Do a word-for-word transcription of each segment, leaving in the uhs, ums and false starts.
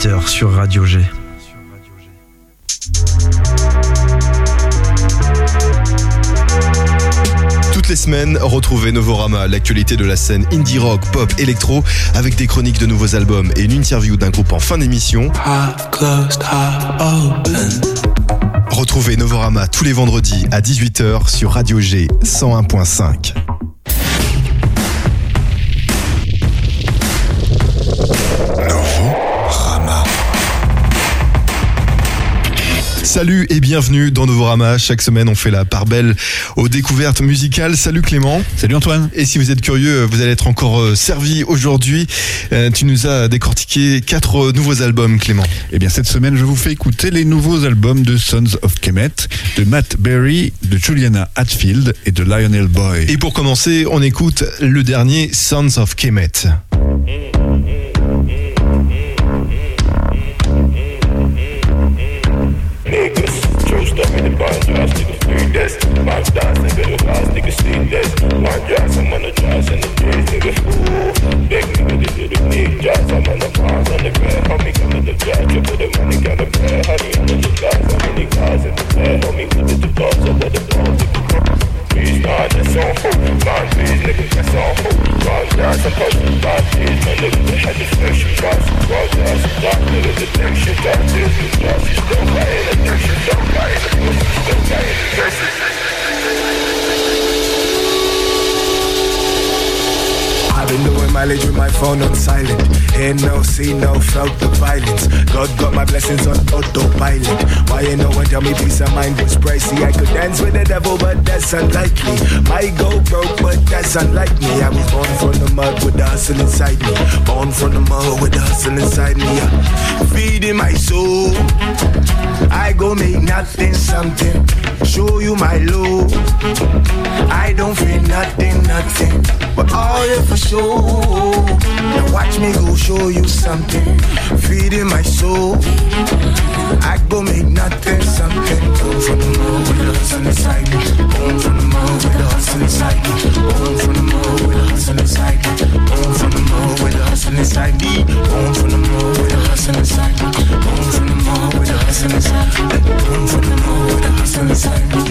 dix-huit heures sur Radio G. Toutes les semaines, retrouvez Novorama, l'actualité de la scène indie rock, pop, électro, avec des chroniques de nouveaux albums et une interview d'un groupe en fin d'émission. Half closed, half open. Retrouvez Novorama tous les vendredis à dix-huit heures sur Radio G cent un point cinq. Salut et bienvenue dans Novorama. Chaque semaine, on fait la part belle aux découvertes musicales. Salut Clément. Salut Antoine. Et si vous êtes curieux, vous allez être encore servi aujourd'hui. Euh, tu nous as décortiqué quatre nouveaux albums, Clément. Eh bien, cette semaine, je vous fais écouter les nouveaux albums de Sons of Kemet, de Matt Berry, de Juliana Hatfield et de Lionel Boy. Et pour commencer, on écoute le dernier Sons of Kemet. Stuff in the bar, drive, nigga, free this. My stars, nigga, the cars, nigga, see this. My jobs, I'm on the drives and the days, nigga, ooh. Big nigga, they do the big jobs, I'm on the cars, on the ground. Homie, come to the drive, triple the money, got the bag. Honey, under the guys, how many cars in the bag? Homie, put it to dogs, I let the dogs, nigga. Please, nah, that's on hold. Blind please, nigga, that's on hold. Blind guys, I'm posting blind please, my nigga, they had the special guys. Blind guys, blind nigga, the thing shit got this, the guys, you still got it, the thing shit don't got it, the pussy still got it, the verses. I've been doing mileage with my phone on silent. Hear no, see no, felt the violence. God got my blessings on autopilot. Why ain't no one tell me peace of mind was pricey? I could dance with the devil, but that's unlikely. Might go broke, but that's unlike me. I was born from the mud with the hustle inside me. Born from the mud with the hustle inside me. Feeding my soul. I go make nothing something. Show you my love. I don't feel nothing, nothing. But all it for sure. Now watch me go show you something. Feeding my soul. I go make nothing something. Born from the mud with the hustle inside me. Born from the mud with the hustle inside me. Born from the mud with the hustle inside me. Born from the mud with the hustle inside me. Born from the mud with the hustle inside me. Born from the mud with the hustle inside me. Born from the mud with the hustle inside me.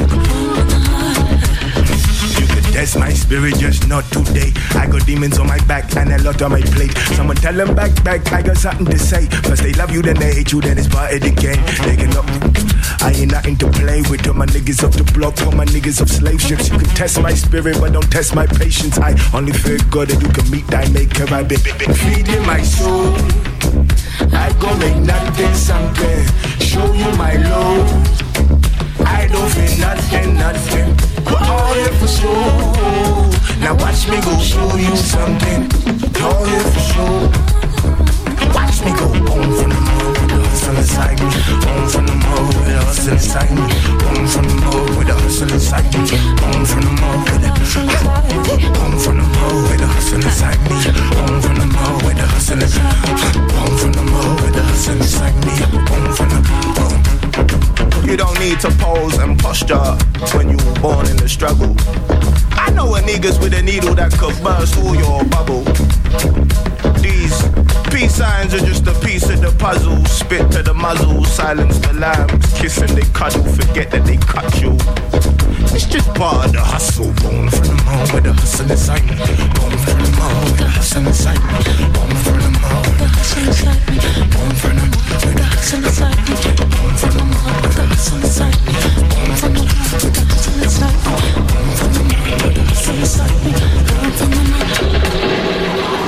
You could test my spirit, just not today. I got demons on my back and a lot on my plate. Someone tell them back, back, I got something to say. First they love you, then they hate you, then it's part of the game. They can up. I ain't nothing to play with. All my niggas off the block, all my niggas off slave ships. You can test my spirit, but don't test my patience. I only fear God that you can meet thy maker. I've been, been, been feeding my soul. I go make nothing something. Show you my love. I don't feel nothing, nothing. But all it for sure. Now watch me go show you something. All it for sure. Watch me go home from the mud with the hustle inside me. Home from the mud with the hustle inside me. Home from the mud with the hustle inside me. Home from the mud with the Home from the mud with the hustle inside me. Home from the mud with the hustle inside me. Home from the mud with the hustle inside me. Home from the home. You don't need to pose and posture when you were born in the struggle. I know a niggas with a needle that could burst all your bubble. These peace signs are just a piece of the puzzle. Spit to the muzzle, silence the lambs. Kiss and they cuddle, forget that they cut you. It's just part of the hustle. Born from the mud with the hustle inside me. Born from the mud with the hustle inside me. Born from the mud with the hustle inside me. Born from the mud with the hustle inside me. Born from the mud with the hustle inside me. Born from the mud with the hustle inside me. Born from the mud with the hustle inside me. Born from the mud.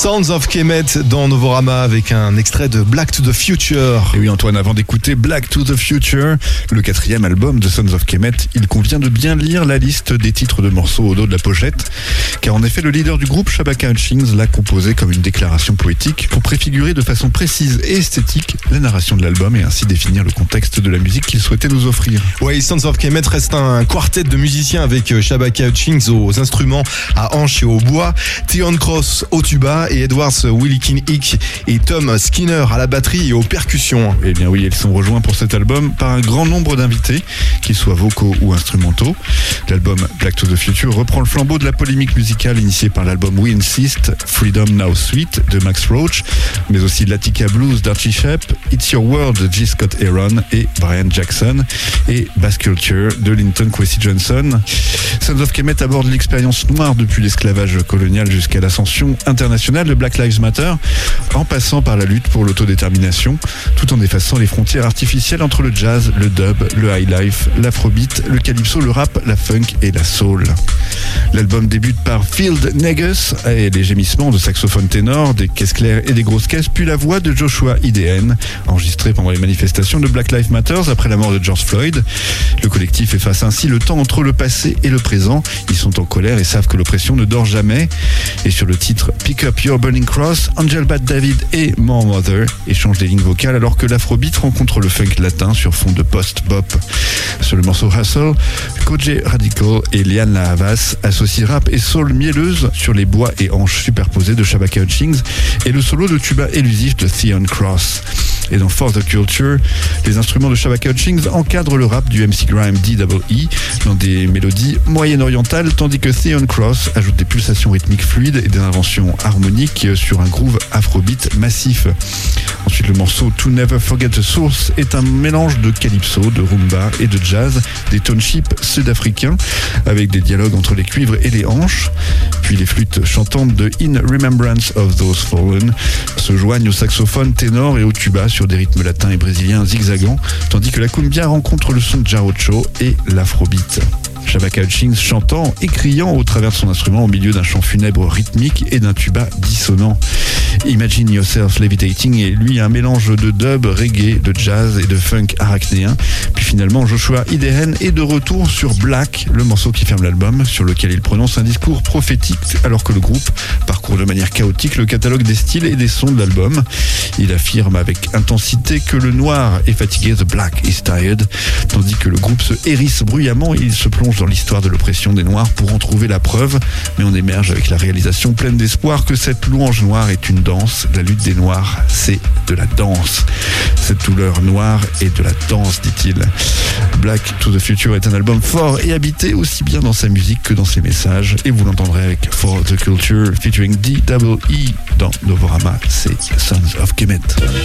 Sounds of Kemet dans Novorama avec un extrait de Black to the Future. Et oui Antoine, avant d'écouter Black to the Future, le quatrième album de Sons of Kemet, il convient de bien lire la liste des titres de morceaux au dos de la pochette, car en effet le leader du groupe, Shabaka Hutchings, l'a composé comme une déclaration poétique pour préfigurer de façon précise et esthétique la narration de l'album et ainsi définir le contexte de la musique qu'il souhaitait nous offrir. Oui, Sons of Kemet reste un quartet de musiciens avec Shabaka Hutchings aux instruments à hanches et au bois, Theon Cross au tuba et Edwards Wilkin Hick et Tom Skinner à la batterie et aux percussions. Eh bien oui, ils sont rejoints pour cet album par un grand nombre d'invités, qu'ils soient vocaux ou instrumentaux. L'album Black to the Future reprend le flambeau de la polémique musicale initiée par l'album We Insist, Freedom Now Sweet de Max Roach, mais aussi Latika Blues d'Archie Shepp, It's Your World de G. Scott Heron et Brian Jackson et Bass Culture de Linton Kwesi Johnson. Sons of Kemet aborde l'expérience noire depuis l'esclavage colonial jusqu'à l'ascension internationale de Black Lives Matter, en passant par la lutte pour l'autodétermination, tout en effaçant les frontières artificielles entre le jazz, le dub, le high life, l'afrobeat, le calypso, le rap, la funk et la soul. L'album débute par Field Negus et les gémissements de saxophone ténor, des caisses claires et des grosses caisses, puis la voix de Joshua Idehen, enregistrée pendant les manifestations de Black Lives Matter après la mort de George Floyd. Le collectif efface ainsi le temps entre le passé et le présent. Ils sont en colère et savent que l'oppression ne dort jamais. Et sur le titre Pick Up Your Burning Cross, Angel Bat David et More Mother échangent des lignes vocales alors que l'afrobeat rencontre le funk latin sur fond de post-bop. Sur le morceau Hustle, Kojey Radical et Liane Havas associent rap et soul mielleuse sur les bois et hanches superposés de Shabaka Hutchings et le solo de tuba élusif de Theon Cross. Et dans For the Culture, les instruments de Shabaka Hutchings encadrent le rap du M C Grime D E E dans des mélodies moyen-orientales, tandis que Theon Cross ajoute des pulsations rythmiques fluides et des inventions harmoniques sur un groove afrobeat massif. Ensuite, le morceau To Never Forget the Source est un mélange de calypso, de rumba et de jazz, des townships sud-africains avec des dialogues entre les cuivres et les hanches. Puis les flûtes chantantes de In Remembrance of Those Fallen se joignent au saxophone ténor et au tuba sur des rythmes latins et brésiliens zigzagants, tandis que la cumbia rencontre le son de jarocho et l'afrobeat. Shabaka Hutchings chantant et criant au travers de son instrument au milieu d'un chant funèbre rythmique et d'un tuba dissonant. Imagine Yourself Levitating est lui un mélange de dub, reggae, de jazz et de funk arachnéen. Puis finalement Joshua Idehen est de retour sur Black, le morceau qui ferme l'album, sur lequel il prononce un discours prophétique alors que le groupe parcourt de manière chaotique le catalogue des styles et des sons de l'album. Il affirme avec intensité que le noir est fatigué, The Black is tired, tandis que le groupe se hérisse bruyamment et il se plonge dans l'histoire de l'oppression des Noirs pour en trouver la preuve, mais on émerge avec la réalisation pleine d'espoir que cette louange noire est une danse. La lutte des Noirs, c'est de la danse. Cette douleur noire est de la danse, dit-il. Black to the Future est un album fort et habité aussi bien dans sa musique que dans ses messages, et vous l'entendrez avec For the Culture featuring D E E dans Novorama, c'est Sons of Kemet.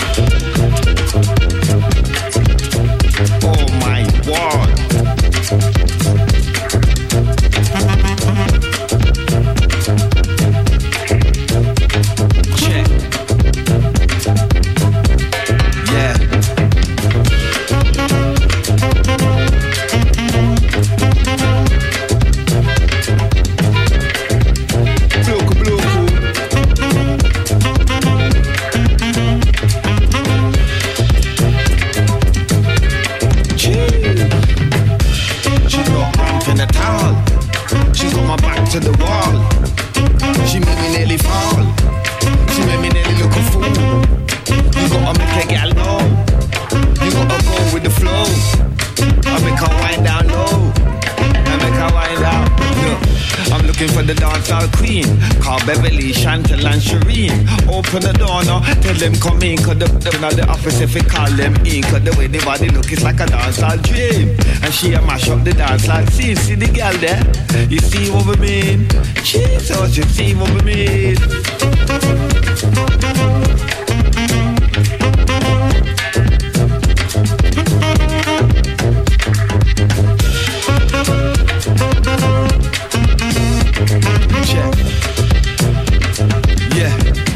Oh my God. Check. Yeah. Bloco, bloco. At all. She got my back to the wall. She made me nearly fall. She made me nearly look a fool. You gotta make a gal know. You gotta go with the flow. I make her wind down low. I make her wind down. Look, I'm looking for the dancehall queen. Call Beverly, Chantal and Shireen. Open the door now, tell them come in. Cause they're not the office if we call them in. Cause the way the body look is like a dancehall dream. And she a mash up the dancehall scene. See the girl there? You see what we mean? Jesus, you see what we mean? Check. Yeah.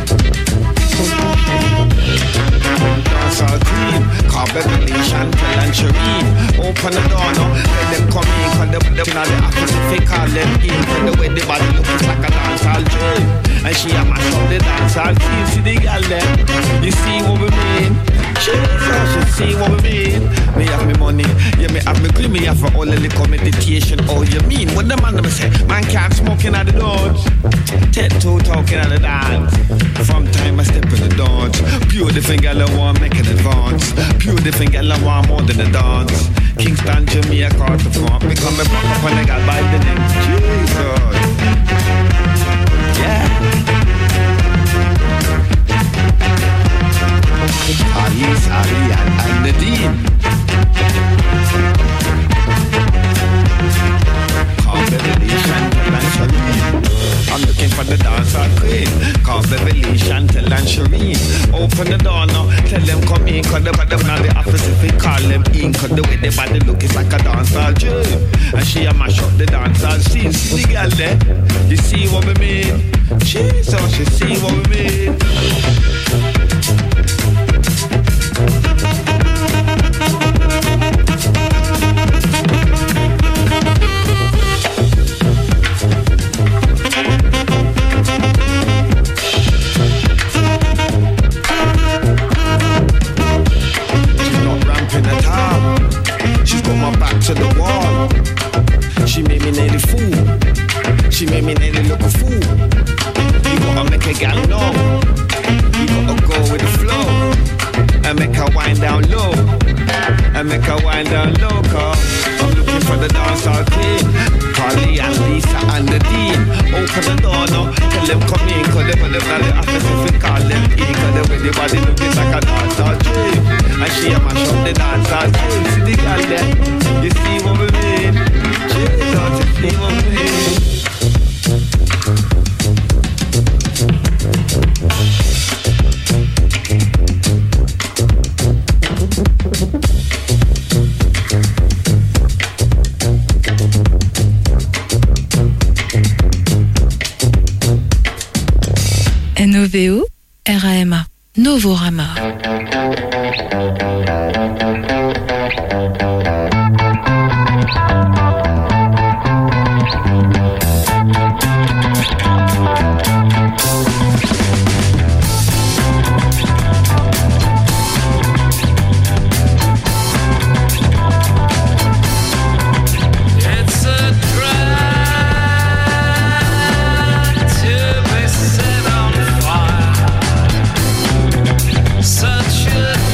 Dancehall queen, call Beverly, Chantal and Shireen. Open the door now, let them come in. Cause the, the in the Pacific Island, in the way the body looks like a dancehall dream. And she a mash up the dancehall scene. See the girl there, you see what we mean? Jesus, you see what we mean? Me have me money, yeah, me have me green, me have for all the liquor meditation. Oh, you mean? What the man them say? Man can't smoke in at the doors. Take two talking at the dance. From time I step in the dance. Pure different girl I want make an advance. Pure different girl I want more than a dance. Kingston, Jamaica, across the front. Me come and pop up and I got by the neck. Jesus. Yeah. Alice, Ali, and, and Nadine. Call Beverly, Chantal and Shireen. I'm looking for the dancer queen. Call Beverly, Chantal and Shireen. Open the door now, tell them come in. Cause the body now the office if we call them in. Cause the way the body look is like a dancer dream. And she a mash up the dancer scene. See the girl there? You see what we mean? Jesus, you see what we mean? To the wall, she made me nearly fool. She made me nearly look a fool. You gotta make a gal know. You gotta go with the flow and make her wind down low. And make her wind down low, cause I'm looking for the dancehall queen. Carly and Lisa and the Dean. Open the door now, tell them come in. Cause they put them down the office if we call them in. Cause the way the body looking like a dancehall dream. And she a mash up the dancehall queen. See the girl there? You see what we mean? Jesus, you see what we mean? N O V O R A M A Novorama. Such a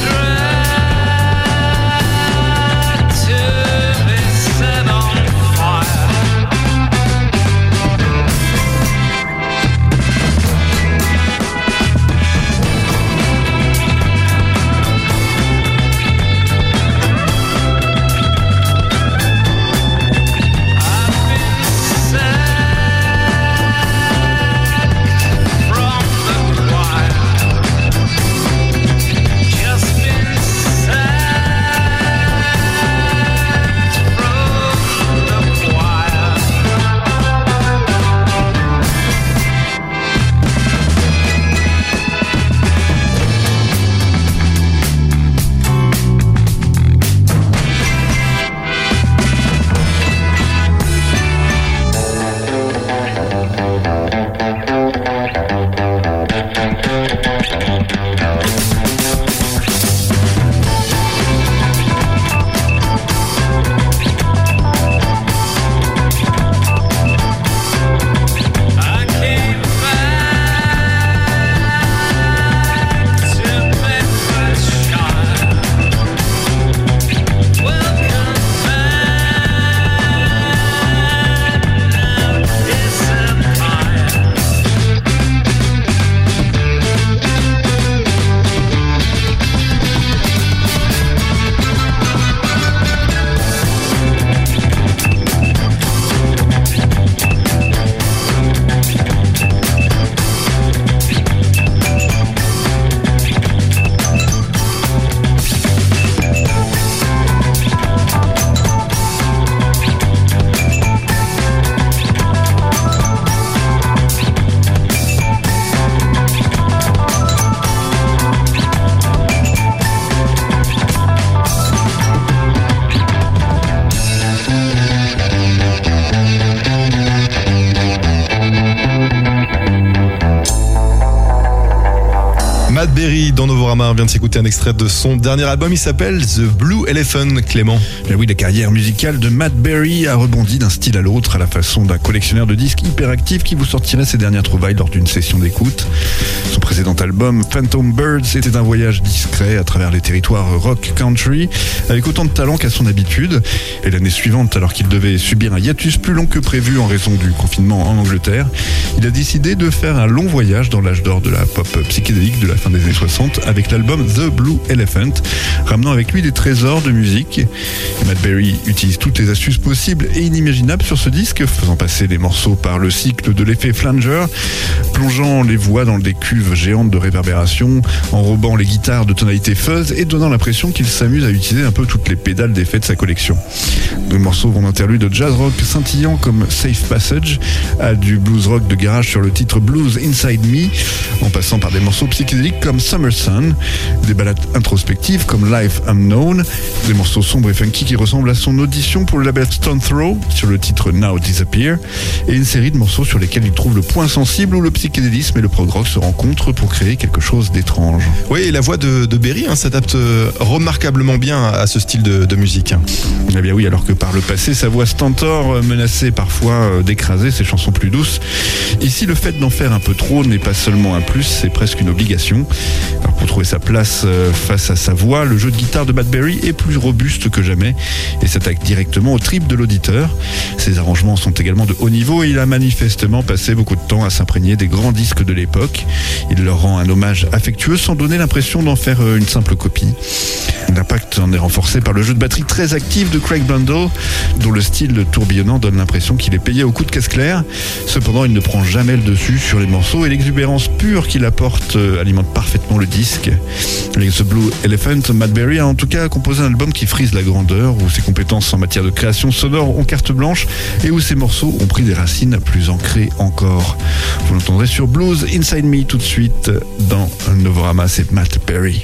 Berry dans Novorama. On vient de s'écouter un extrait de son dernier album. Il s'appelle The Blue Elephant, Clément. Bien oui, la carrière musicale de Matt Berry a rebondi d'un style à l'autre à la façon d'un collectionneur de disques hyperactif qui vous sortirait ses dernières trouvailles lors d'une session d'écoute. Son précédent album, Phantom Birds, était un voyage discret à travers les territoires rock country avec autant de talent qu'à son habitude. Et l'année suivante, alors qu'il devait subir un hiatus plus long que prévu en raison du confinement en Angleterre, il a décidé de faire un long voyage dans l'âge d'or de la pop psychédélique de la fin des années soixante avec l'album The Blue Elephant, ramenant avec lui des trésors de musique. Matt Berry utilise toutes les astuces possibles et inimaginables sur ce disque, faisant passer les morceaux par le cycle de l'effet flanger, plongeant les voix dans des cuves géantes de réverbération, enrobant les guitares de tonalité fuzz et donnant l'impression qu'il s'amuse à utiliser un peu toutes les pédales d'effets de sa collection. Les morceaux vont d'interludes de jazz rock scintillant comme Safe Passage à du blues rock de garage sur le titre Blues Inside Me, en passant par des morceaux psychédéliques comme Summer Sun, des ballades introspectives comme Life Unknown, des morceaux sombres et funky qui ressemblent à son audition pour le label Stone Throw sur le titre Now Disappear, et une série de morceaux sur lesquels il trouve le point sensible où le psychédélisme et le prog rock se rencontrent pour créer quelque chose d'étrange. Oui, et la voix de, de Berry hein, s'adapte remarquablement bien à ce style de, de musique. Eh bien oui, alors que par le passé, sa voix stentor menaçait parfois d'écraser ses chansons plus douces. Ici, le fait d'en faire un peu trop n'est pas seulement un plus, c'est presque une obligation. Alors pour trouver sa place face à sa voix, le jeu de guitare de Matt Berry est plus robuste que jamais et s'attaque directement au trip de l'auditeur. Ses arrangements sont également de haut niveau et il a manifestement passé beaucoup de temps à s'imprégner des grands disques de l'époque. Il leur rend un hommage affectueux sans donner l'impression d'en faire une simple copie. L'impact en est renforcé par le jeu de batterie très actif de Craig Blundell, dont le style tourbillonnant donne l'impression qu'il est payé au coup de caisse claire. Cependant, il ne prend jamais le dessus sur les morceaux et l'exubérance pure qu'il apporte alimente parfaitement le disque. Avec The Blue Elephant, Matt Berry a en tout cas composé un album qui frise la grandeur, où ses compétences en matière de création sonore ont carte blanche et où ses morceaux ont pris des racines plus ancrées encore. Vous l'entendrez sur Blues Inside Me tout de suite dans Novorama, c'est Matt Berry.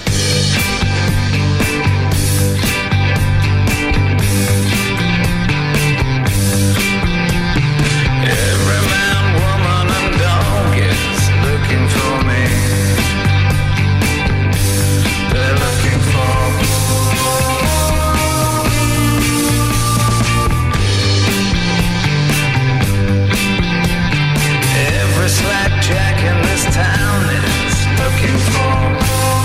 Jack in this town is looking for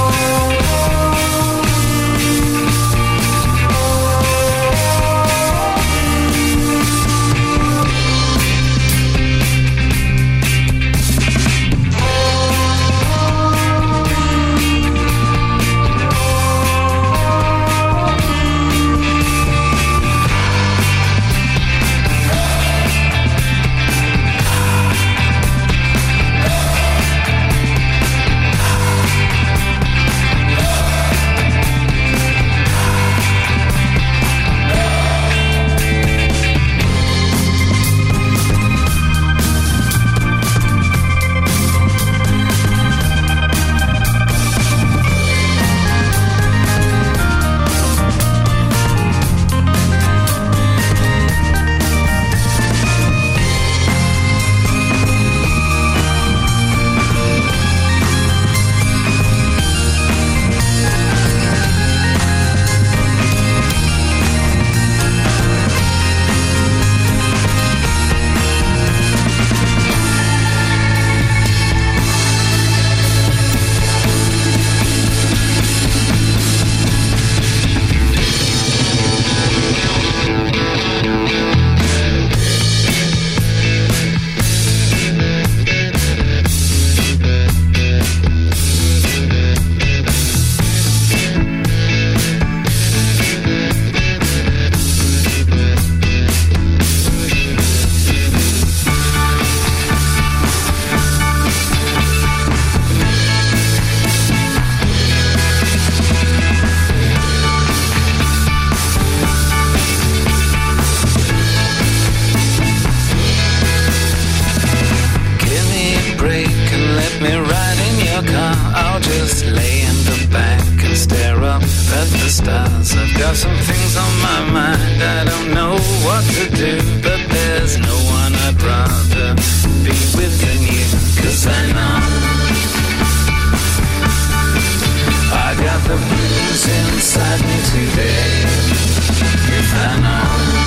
stars. I've got some things on my mind. I don't know what to do, but there's no one I'd rather be with than you. 'Cause I know got the blues inside me today. If I know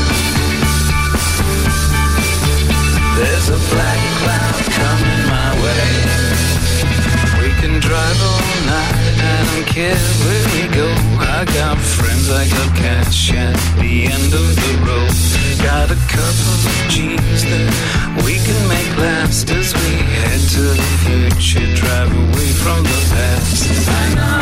there's a black cloud coming my way, we can drive all night, I don't care where we go. I got friends, I got cash at the end of the road. Got a couple of G's that we can make last as we head to the future, drive away from the past. I know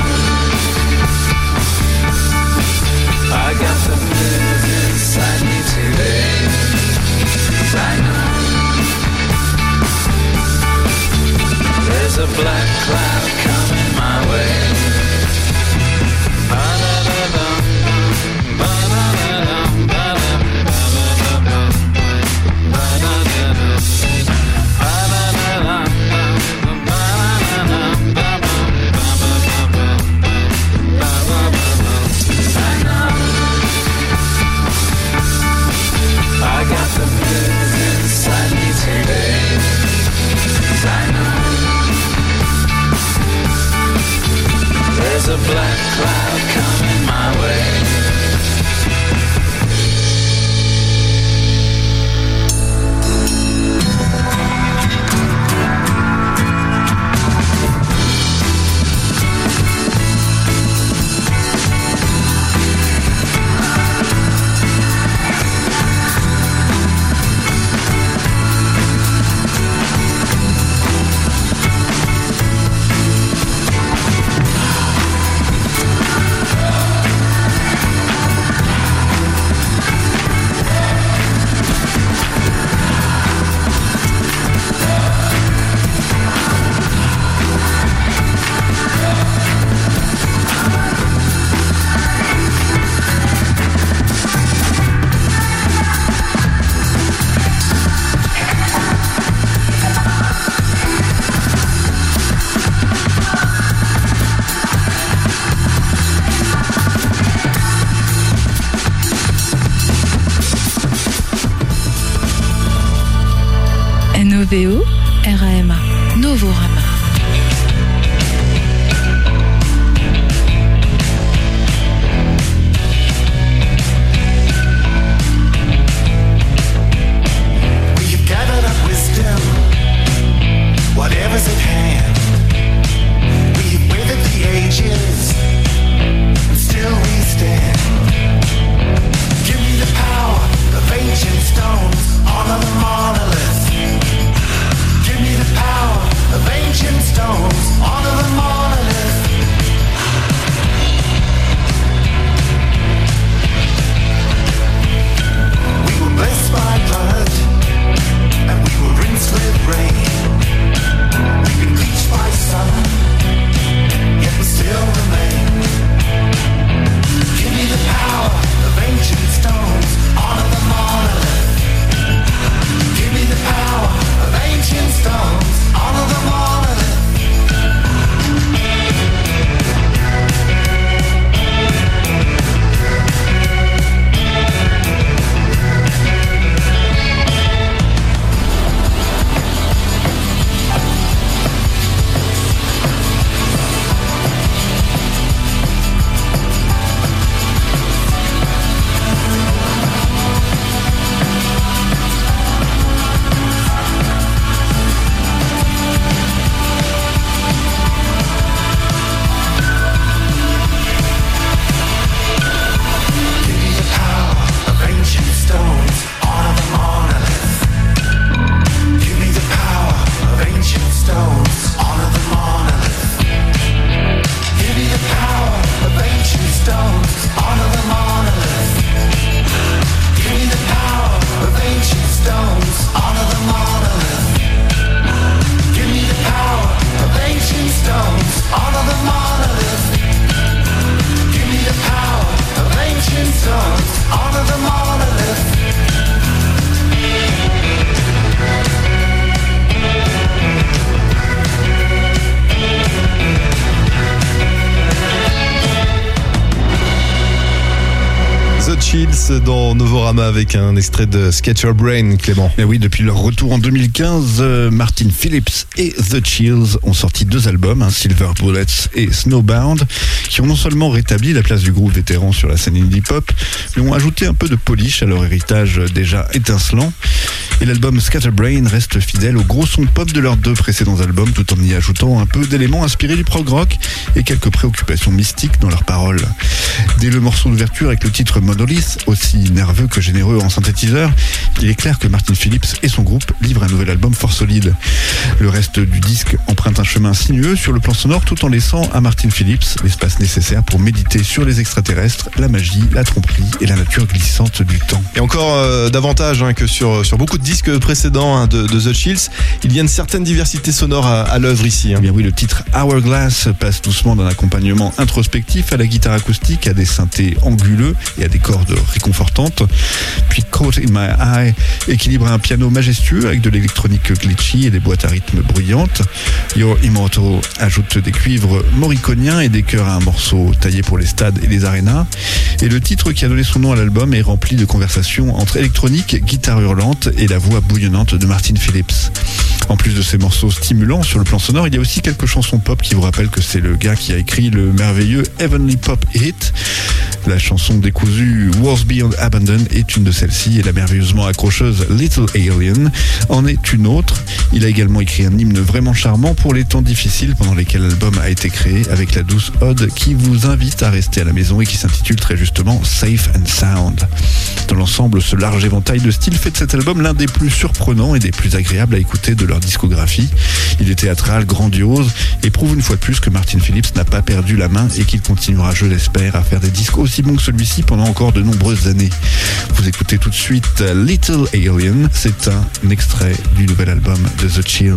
I got the blues inside me today. I know there's a black cloud coming my way. Ba-da-da-dum, ba-da-da-dum, ba-da-da-da-dum, ba-da-da-dum, ba-da-da-dum, ba-da-da-dum, ba-ba-ba-ba-ba-ba-ba-ba-ba. I know I got the blues inside me today. I know there's a black cloud coming my way. N O V O R A M A Novorama. We've gathered up wisdom, whatever's at hand. We've weathered the ages, and still we stand. Give me the power of ancient stones, honor the monolith. Give me the power of ancient The Chills dans Novorama avec un extrait de Sketcher Brain, Clément. Et oui, depuis leur retour en deux mille quinze, euh, Martin Phillips et The Chills ont sorti deux albums, hein, Silver Bullets et Snowbound, qui ont non seulement rétabli la place du groupe vétéran sur la scène indie pop, mais ont ajouté un peu de polish à leur héritage déjà étincelant. Et l'album Scatterbrain reste fidèle au gros son pop de leurs deux précédents albums, tout en y ajoutant un peu d'éléments inspirés du prog rock et quelques préoccupations mystiques dans leurs paroles. Dès le morceau d'ouverture avec le titre Monolith, aussi nerveux que généreux en synthétiseur, il est clair que Martin Phillips et son groupe livrent un nouvel album fort solide. Le reste du disque emprunte un chemin sinueux sur le plan sonore tout en laissant à Martin Phillips l'espace nécessaire pour méditer sur les extraterrestres, la magie, la tromperie et la nature glissante du temps. Et encore euh, davantage hein, que sur, sur beaucoup de disques précédents hein, de, de The Chills, il y a une certaine diversité sonore à, à l'œuvre ici. Hein. Eh bien oui, le titre Hourglass passe doucement d'un accompagnement introspectif à la guitare acoustique, à des synthés anguleux et à des cordes réconfortantes. Puis Caught in My Eye équilibre un piano majestueux avec de l'électronique glitchy et des boîtes à rythme bruyantes. You're Immortal ajoute des cuivres morriconiens et des chœurs à un morceau taillé pour les stades et les arénas. Et le titre qui a donné son nom à l'album est rempli de conversations entre électronique, guitare hurlante et la voix bouillonnante de Martin Phillips. En plus de ces morceaux stimulants sur le plan sonore, il y a aussi quelques chansons pop qui vous rappellent que c'est le gars qui a écrit le merveilleux Heavenly Pop Hit. La chanson décousue Wars Beyond Abandon est une de celles-ci et la merveilleusement accrocheuse Little Alien en est une autre. Il a également écrit un hymne vraiment charmant pour les temps difficiles pendant lesquels l'album a été créé, avec la douce ode qui vous invite à rester à la maison et qui s'intitule très justement Safe and Sound. Dans l'ensemble, ce large éventail de styles fait de cet album l'un des plus surprenants et des plus agréables à écouter de leur discographie. Il est théâtral, grandiose et prouve une fois de plus que Martin Phillips n'a pas perdu la main et qu'il continuera, je l'espère, à faire des disques aussi bons que celui-ci pendant encore de nombreuses années. Vous écoutez tout de suite Little Alien, c'est un extrait du nouvel album de The Chills.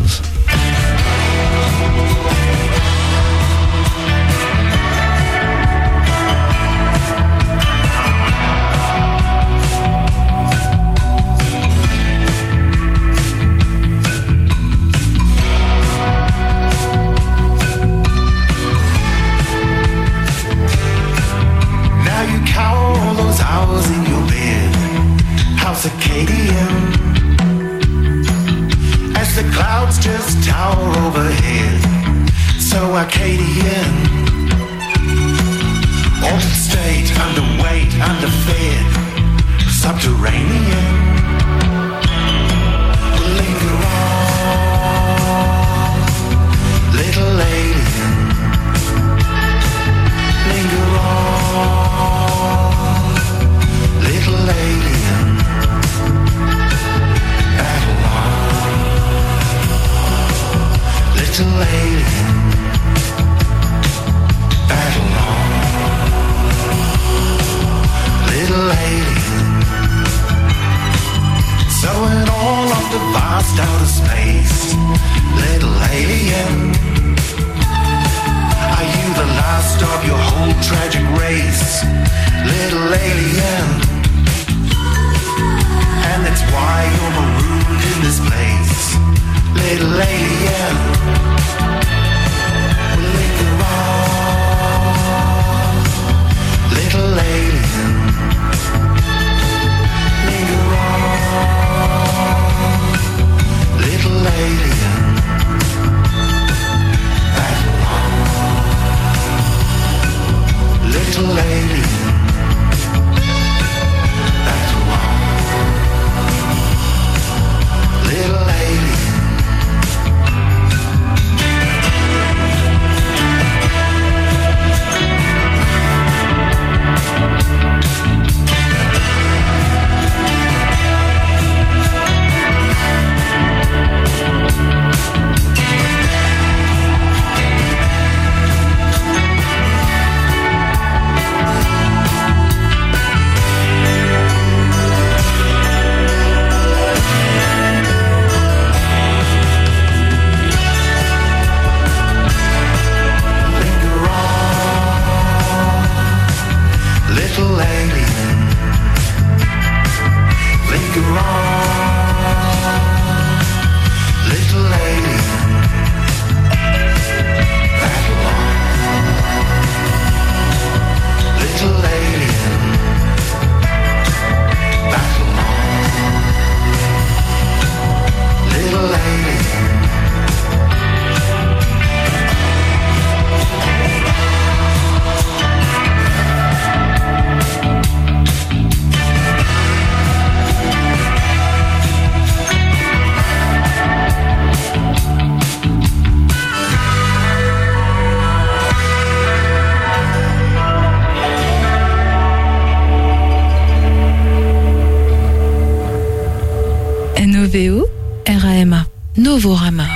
Novorama.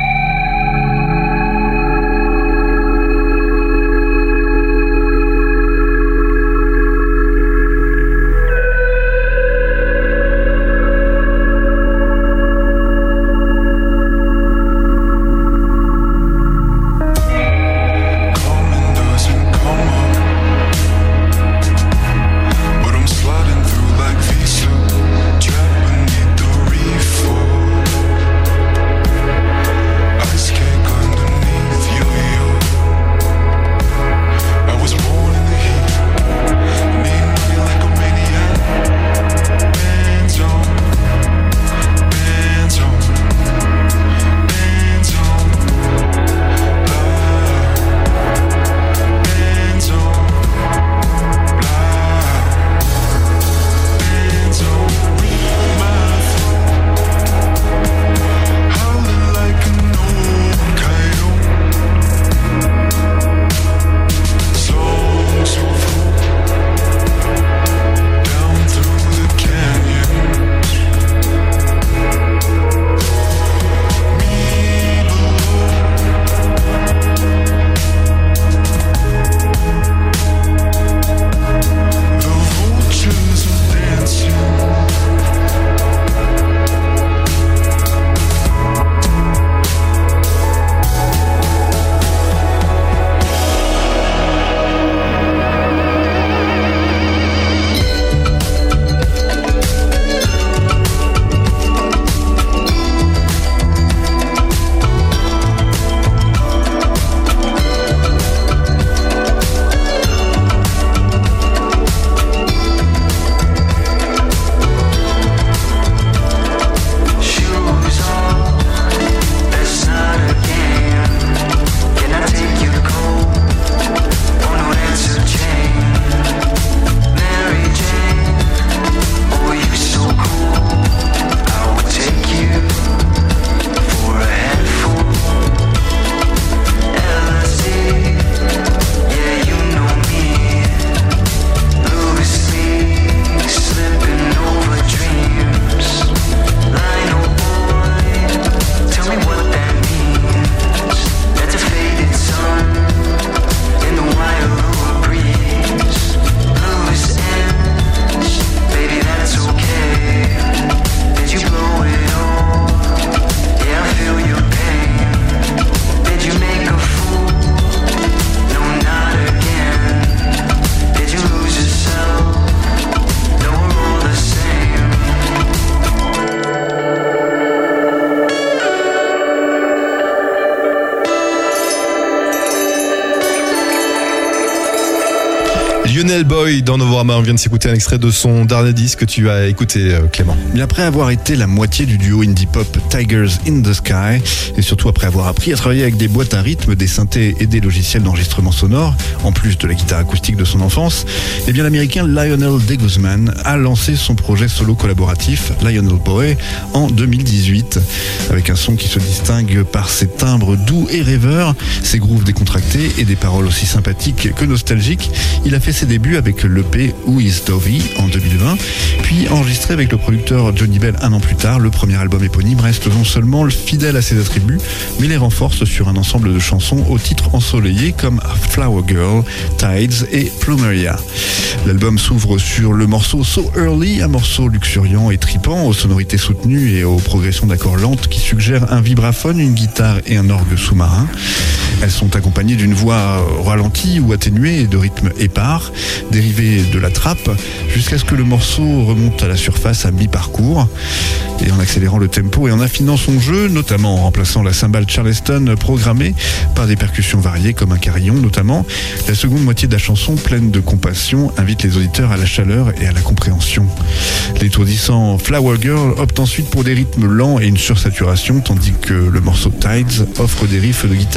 Lionel Boy dans Novorama, on vient de s'écouter un extrait de son dernier disque que tu as écouté, Clément. Mais après avoir été la moitié du duo indie pop Tigers in the Sky, et surtout après avoir appris à travailler avec des boîtes à rythme, des synthés et des logiciels d'enregistrement sonore, en plus de la guitare acoustique de son enfance, eh bien l'américain Lionel De Guzman a lancé son projet solo collaboratif Lionel Boy en deux mille dix-huit, avec un son qui se distingue par ses timbres doux et rêveurs, ses grooves décontractés et des paroles aussi sympathiques que nostalgiques. Il a fait ses débuts avec l'E P Who Is Dovey en deux mille vingt, puis enregistré avec le producteur Johnny Bell un an plus tard. Le premier album éponyme reste non seulement fidèle à ses attributs, mais les renforce sur un ensemble de chansons au titre ensoleillé comme Flower Girl, Tides et Plumeria. L'album s'ouvre sur le morceau So Early, un morceau luxuriant et tripant, aux sonorités soutenues et aux progressions d'accords lentes qui suggèrent un vibraphone, une guitare et un orgue sous-marin. Elles sont accompagnées d'une voix ralentie ou atténuée et de rythmes épars, dérivés de la trappe, jusqu'à ce que le morceau remonte à la surface à mi-parcours. Et en accélérant le tempo et en affinant son jeu, notamment en remplaçant la cymbale Charleston programmée par des percussions variées comme un carillon notamment, la seconde moitié de la chanson, pleine de compassion, invite les auditeurs à la chaleur et à la compréhension. L'étourdissant Flower Girl opte ensuite pour des rythmes lents et une sursaturation, tandis que le morceau Tides offre des riffs de guitare claire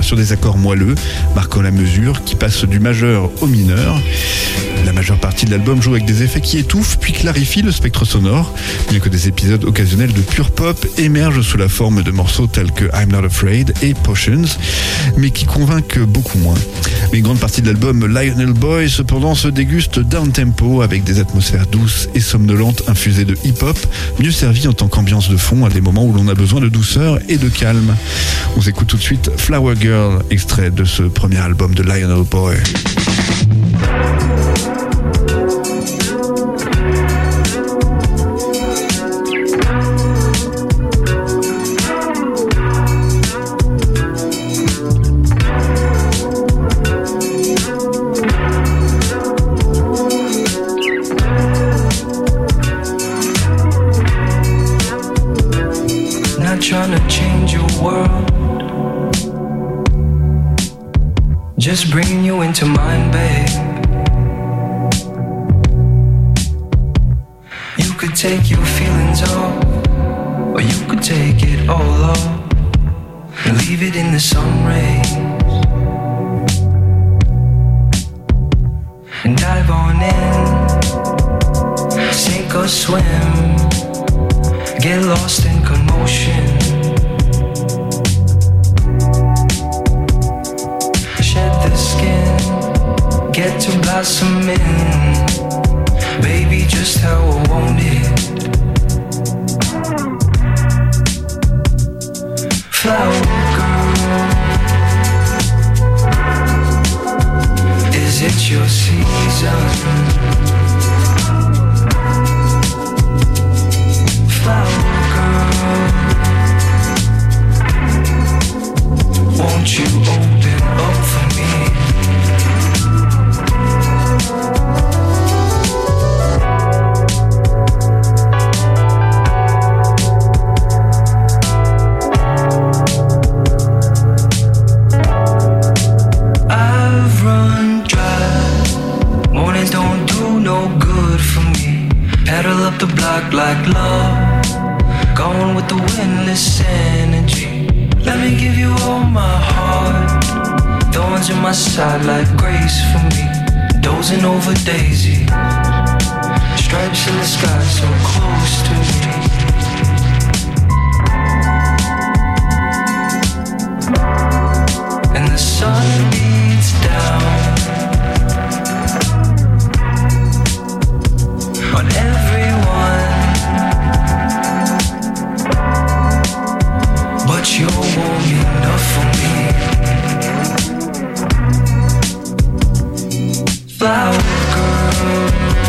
sur des accords moelleux, marquant la mesure qui passe du majeur au mineur. La majeure partie de l'album joue avec des effets qui étouffent puis clarifient le spectre sonore, bien que des épisodes occasionnels de pure pop émergent sous la forme de morceaux tels que I'm Not Afraid et Potions, mais qui convainquent beaucoup moins. Mais une grande partie de l'album Lionel Boy cependant se déguste down-tempo avec des atmosphères douces et somnolentes infusées de hip-hop, mieux servies en tant qu'ambiance de fond à des moments où l'on a besoin de douceur et de calme. On s'écoute tout de suite Flower Girl, extrait de ce premier album de Lionel Boy. Trying to change your world, just bringing you into mine, babe. You could take your feelings off, or you could take it all off and leave it in the sun rays and dive on in, sink or swim, get lost in commotion. Shed the skin, get to blossoming. Baby, just how I want it. Flower girl, is it your season? Flower girl, won't you open up for me? I've run dry, mornings don't do no good for me. Pedal up the block like love, gone with the windless energy. Let me give you all my heart, thorns in my side like grace for me. Dozing over daisies, stripes in the sky so close to me. And the sun beats down on everyone, but you're warm enough for me. Flower girl,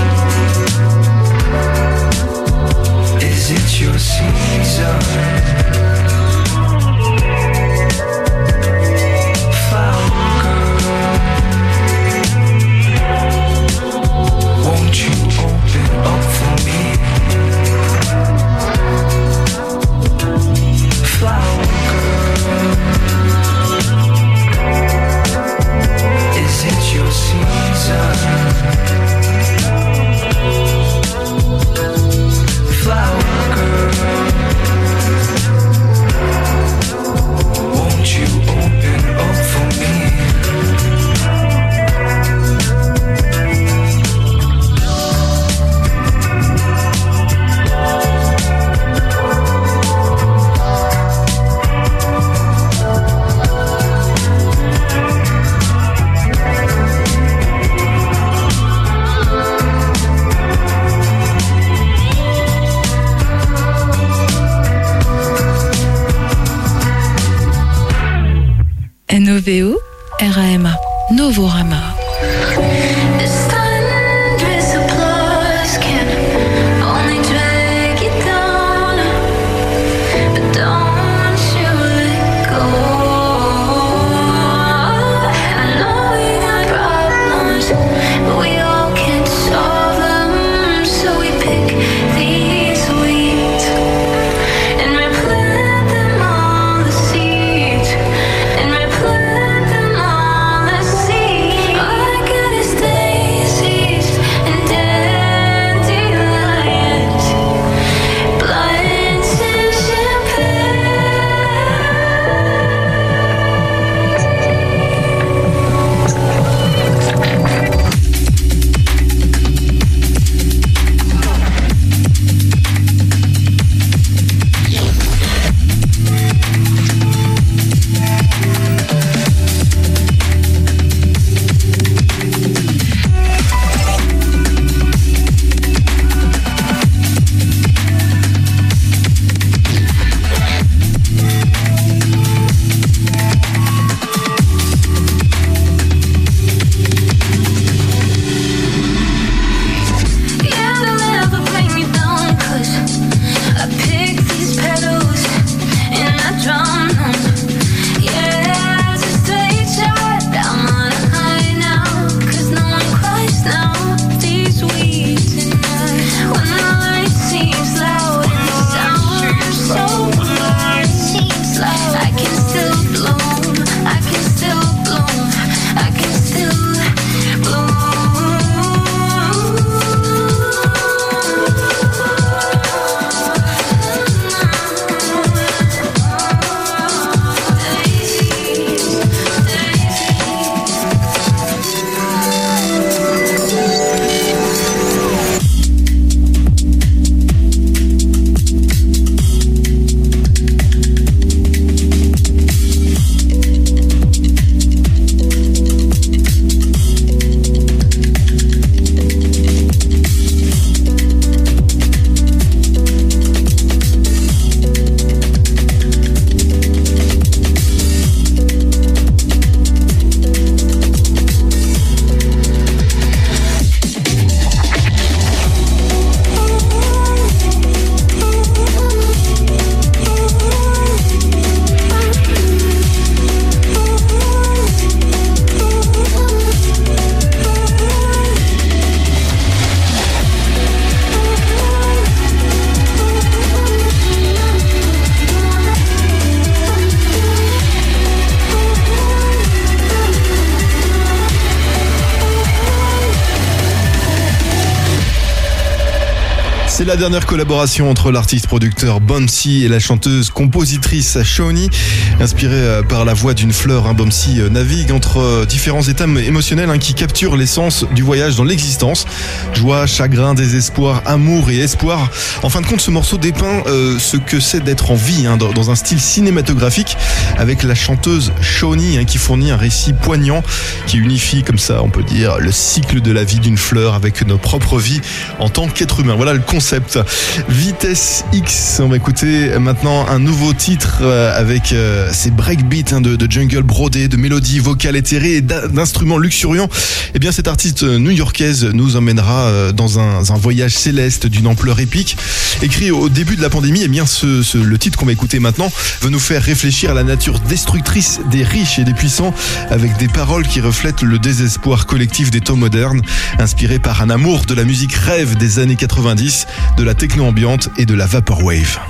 C'est la dernière collaboration entre l'artiste-producteur Bouncy et la chanteuse-compositrice Shawnee. Inspirée par la voix d'une fleur, hein, Bouncy navigue entre différents états émotionnels hein, qui capturent l'essence du voyage dans l'existence. Joie, chagrin, désespoir, amour et espoir. En fin de compte, ce morceau dépeint euh, ce que c'est d'être en vie hein, dans, dans un style cinématographique avec la chanteuse Shawnee hein, qui fournit un récit poignant qui unifie comme ça, on peut dire, le cycle de la vie d'une fleur avec nos propres vies en tant qu'être humain. Voilà le concept. Vitesse X, on va écouter maintenant un nouveau titre avec euh, ces breakbeats hein, de, de jungle brodés, de mélodies vocales éthérées et d'instruments luxuriants. Eh bien, cette artiste new-yorkaise nous emmènera dans un, un voyage céleste d'une ampleur épique. Écrit au début de la pandémie, eh bien, ce, ce, le titre qu'on va écouter maintenant veut nous faire réfléchir à la nature destructrice des riches et des puissants avec des paroles qui reflètent le désespoir collectif des temps modernes, inspiré par un amour de la musique rêve des années quatre-vingt-dix, de la techno ambiante et de la vaporwave.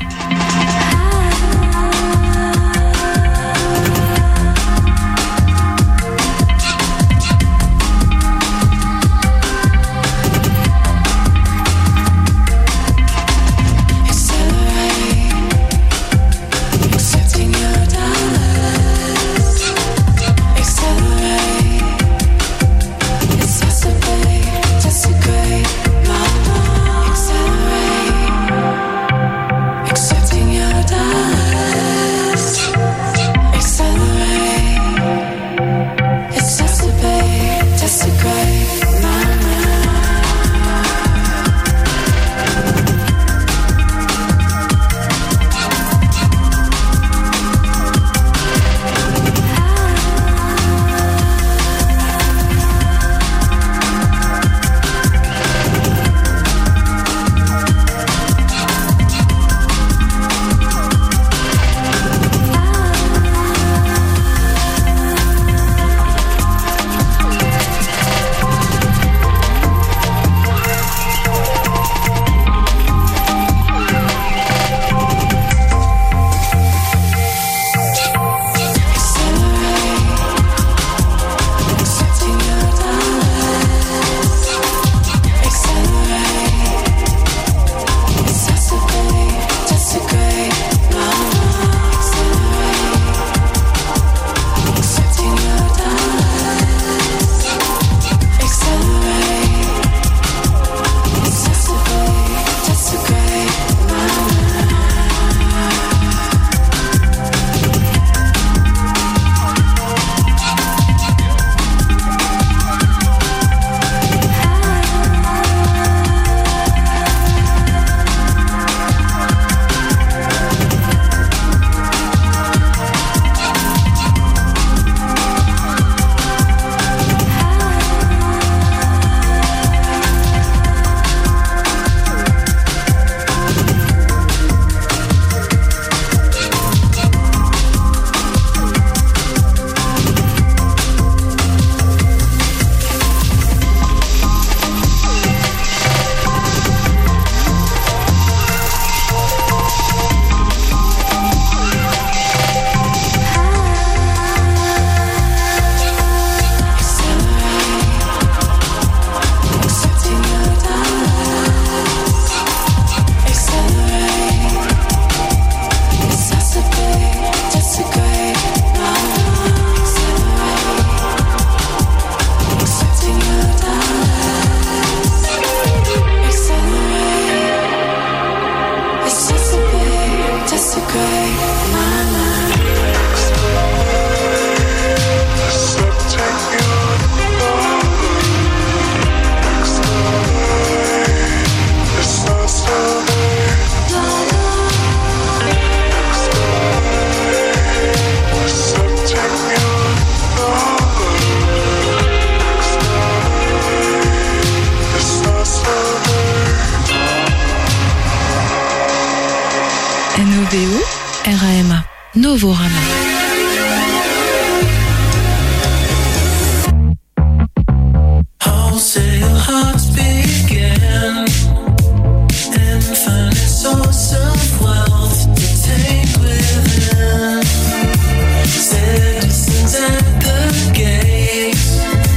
R A M A, Novorama.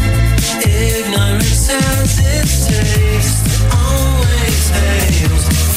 Ignorance has its taste, always fails.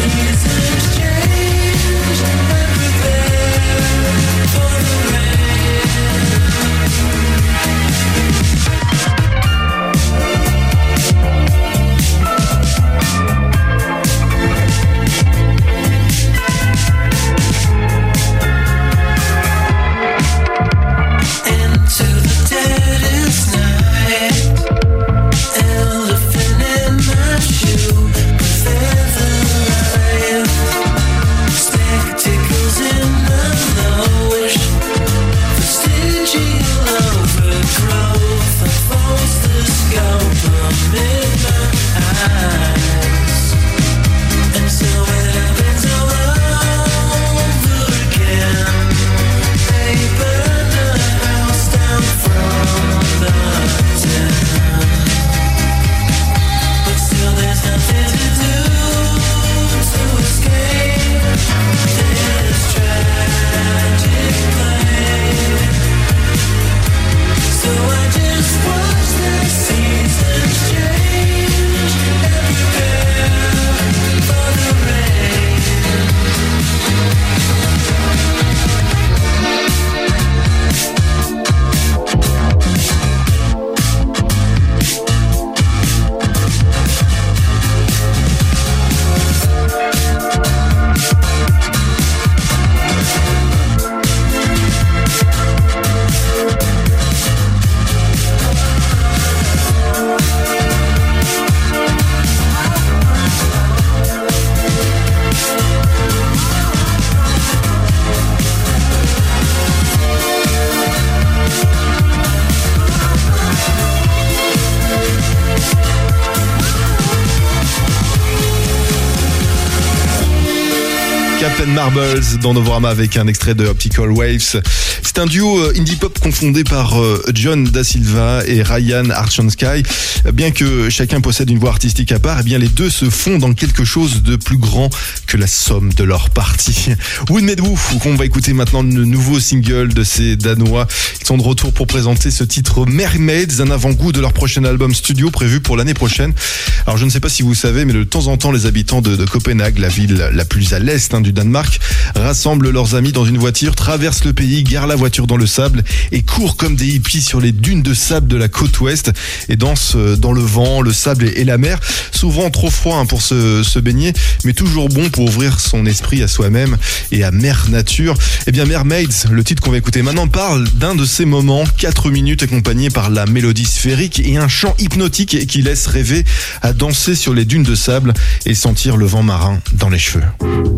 Captain Marbles dans Novorama avec un extrait de Optical Waves. C'est un duo indie pop confondé par John Da Silva et Ryan Archonsky. Bien que chacun possède une voix artistique à part, eh bien les deux se fondent dans quelque chose de plus grand que la somme de leurs parties. Wood Medwoo, qu'on va écouter maintenant le nouveau single de ces Danois. Ils sont de retour pour présenter ce titre Mermaids, un avant-goût de leur prochain album studio prévu pour l'année prochaine. Alors je ne sais pas si vous savez, mais de temps en temps les habitants de, de Copenhague, la ville la plus à l'est hein, du Danemark, rassemblent leurs amis dans une voiture, traversent le pays, garent la voiture dans le sable et courent comme des hippies sur les dunes de sable de la côte ouest et dansent dans le vent, le sable et la mer. Souvent trop froid hein, pour se, se baigner, mais toujours bon pour ouvrir son esprit à soi-même et à Mère Nature. Eh bien Mermaids, le titre qu'on va écouter maintenant, parle d'un de ces moments, quatre minutes accompagné par la mélodie sphérique et un chant hypnotique qui laisse rêver à danser sur les dunes de sable et sentir le vent marin dans les cheveux.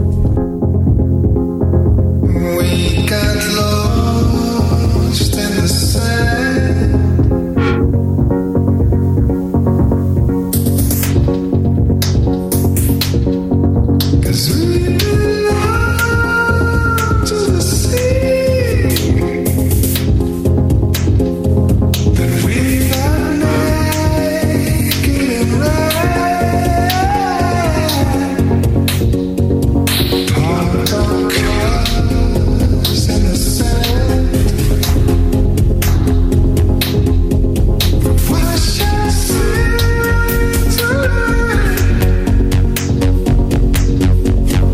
We got lost in the sand. Cause we belong to the sea. That we are naked and right. Part of colors in the sand. Wash our sins away.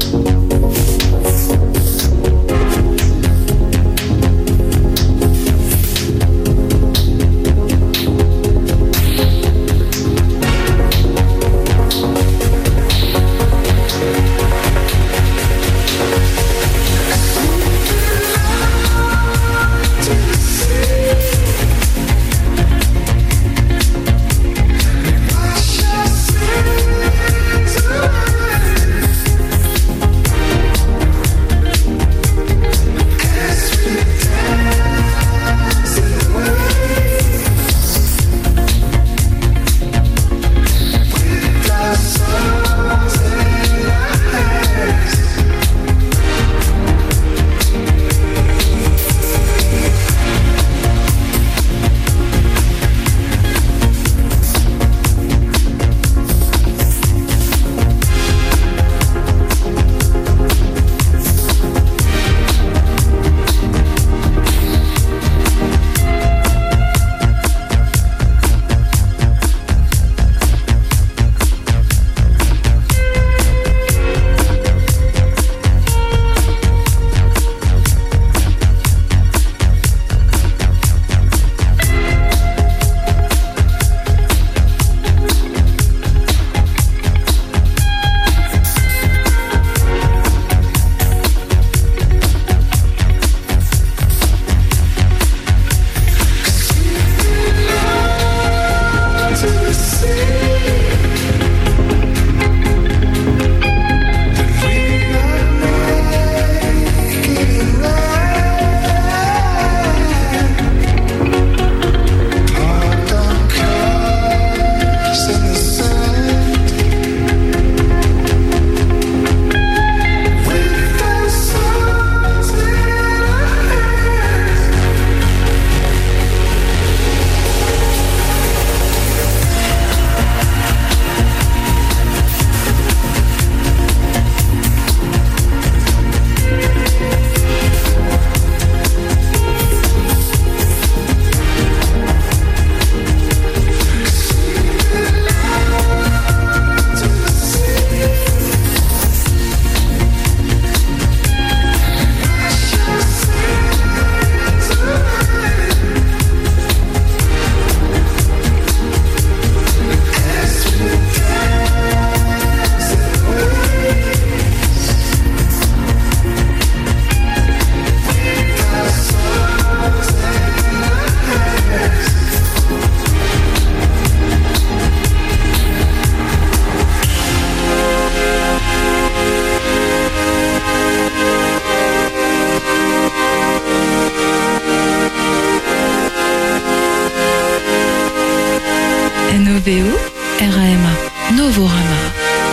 V O, R A M A, Novorama.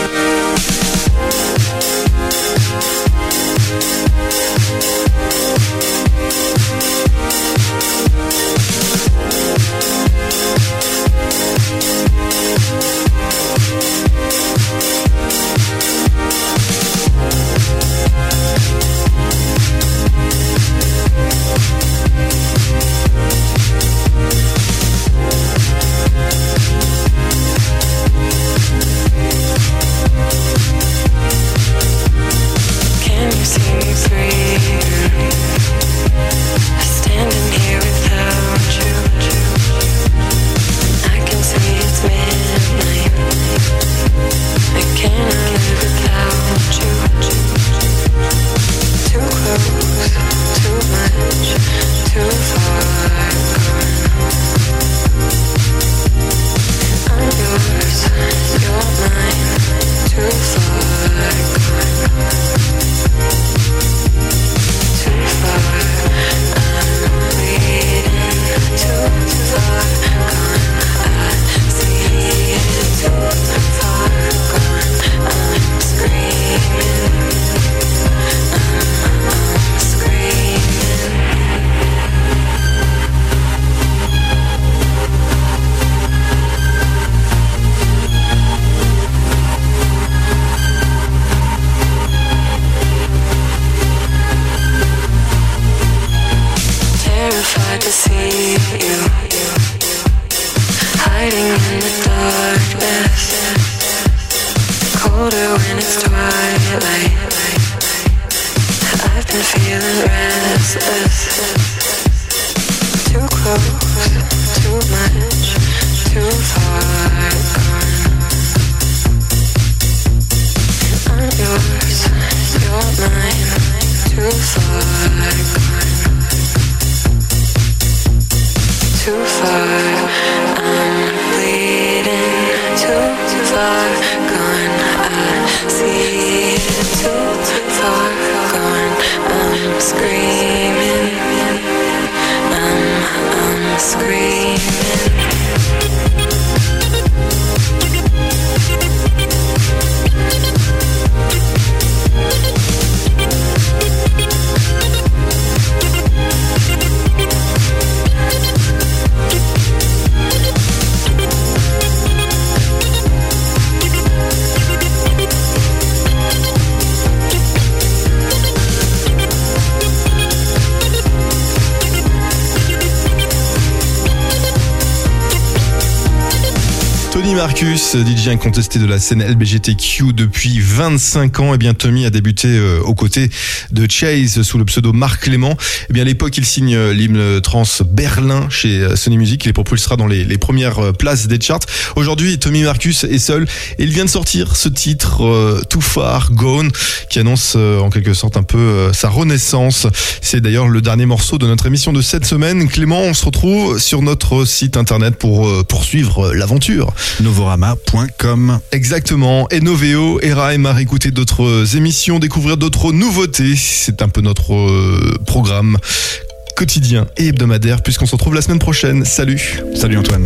Tony Marcus, D J incontesté de la scène L G B T Q depuis vingt-cinq ans. Et bien Tommy a débuté euh, aux côtés de Chase sous le pseudo Marc Clément. Et bien à l'époque, il signe l'hymne trans Berlin chez Sony Music. Il les propulsera dans les, les premières places des charts. Aujourd'hui, Tommy Marcus est seul et il vient de sortir ce titre euh, Too Far Gone qui annonce euh, en quelque sorte un peu euh, sa renaissance. C'est d'ailleurs le dernier morceau de notre émission de cette semaine. Clément, on se retrouve sur notre site internet pour euh, poursuivre l'aventure. Novorama point com. Exactement. Et Novéo, R A M A, écouter d'autres émissions, découvrir d'autres nouveautés. C'est un peu notre euh, programme quotidien et hebdomadaire puisqu'on se retrouve la semaine prochaine. Salut. Salut Antoine.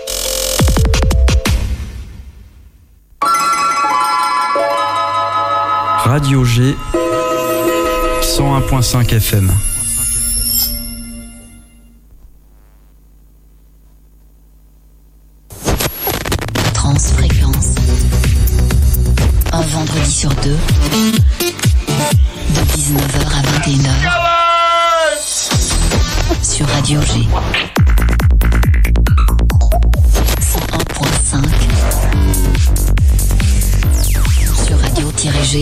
Radio G cent un virgule cinq F M. Transfréquence. Un vendredi sur deux, de dix-neuf heures à vingt et une heures, sur Radio G. cent un virgule cinq. Sur radio-g.